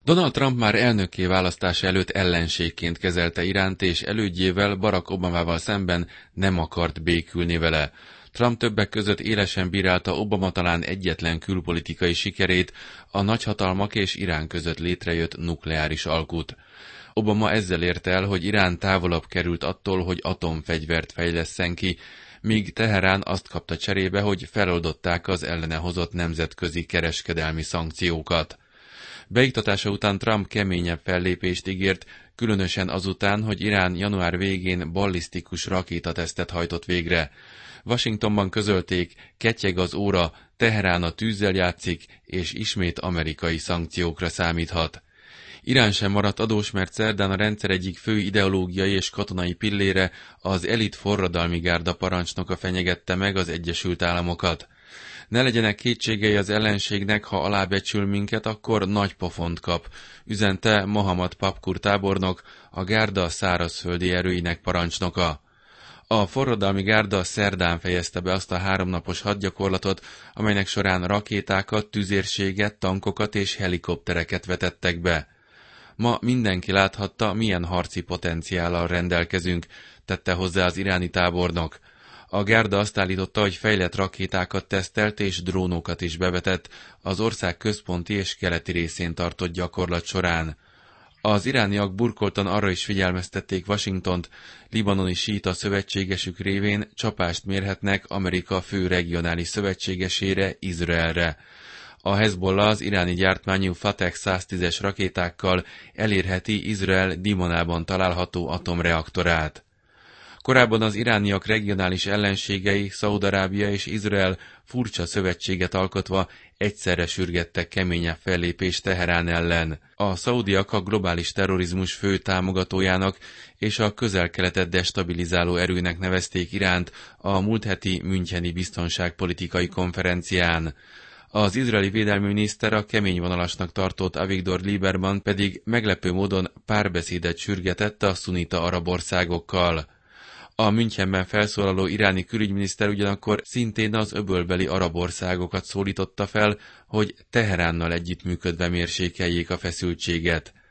Donald Trump már elnökké választása előtt ellenségként kezelte Iránt, és elődjével, Barack Obamával szemben nem akart békülni vele. Trump többek között élesen bírálta Obama talán egyetlen külpolitikai sikerét, a nagyhatalmak és Irán között létrejött nukleáris alkut. Obama ezzel érte el, hogy Irán távolabb került attól, hogy atomfegyvert fejlesszen ki, míg Teherán azt kapta cserébe, hogy feloldották az ellene hozott nemzetközi kereskedelmi szankciókat. Beiktatása után Trump keményebb fellépést ígért, különösen azután, hogy Irán január végén ballisztikus rakétatesztet hajtott végre. Washingtonban közölték, ketyeg az óra, Teherán a tűzzel játszik, és ismét amerikai szankciókra számíthat. Irán sem maradt adós, mert szerdán a rendszer egyik fő ideológiai és katonai pillére, az elit forradalmi gárda parancsnoka fenyegette meg az Egyesült Államokat. Ne legyenek kétségei az ellenségnek, ha alábecsül minket, akkor nagy pofont kap, üzente Mohammad Papkur tábornok, a gárda szárazföldi erőinek parancsnoka. A forradalmi gárda szerdán fejezte be azt a 3 napos hadgyakorlatot, amelynek során rakétákat, tüzérséget, tankokat és helikoptereket vetettek be. Ma mindenki láthatta, milyen harci potenciállal rendelkezünk, tette hozzá az iráni tábornok. A gárda azt állította, hogy fejlett rakétákat tesztelt és drónokat is bevetett az ország központi és keleti részén tartott gyakorlat során. Az irániak burkoltan arra is figyelmeztették Washingtont, libanoni síita szövetségesük révén csapást mérhetnek Amerika fő regionális szövetségesére, Izraelre. A Hezbollah az iráni gyártmányú Fateh 110-es rakétákkal elérheti Izrael Dimonában található atomreaktorát. Korábban az irániak regionális ellenségei, Szaúd-Arábia és Izrael furcsa szövetséget alkotva egyszerre sürgettek keményebb fellépést Teherán ellen. A szaudiak a globális terrorizmus fő támogatójának és a közel-keletet destabilizáló erőnek nevezték Iránt a múlt heti müncheni biztonságpolitikai konferencián. Az izraeli védelmi miniszter, a kemény vonalasnak tartott Avigdor Lieberman pedig meglepő módon párbeszédet sürgetett a szunita arab országokkal. A Münchenben felszólaló iráni külügyminiszter ugyanakkor szintén az öbölbeli arab országokat szólította fel, hogy Teheránnal együttműködve mérsékeljék a feszültséget.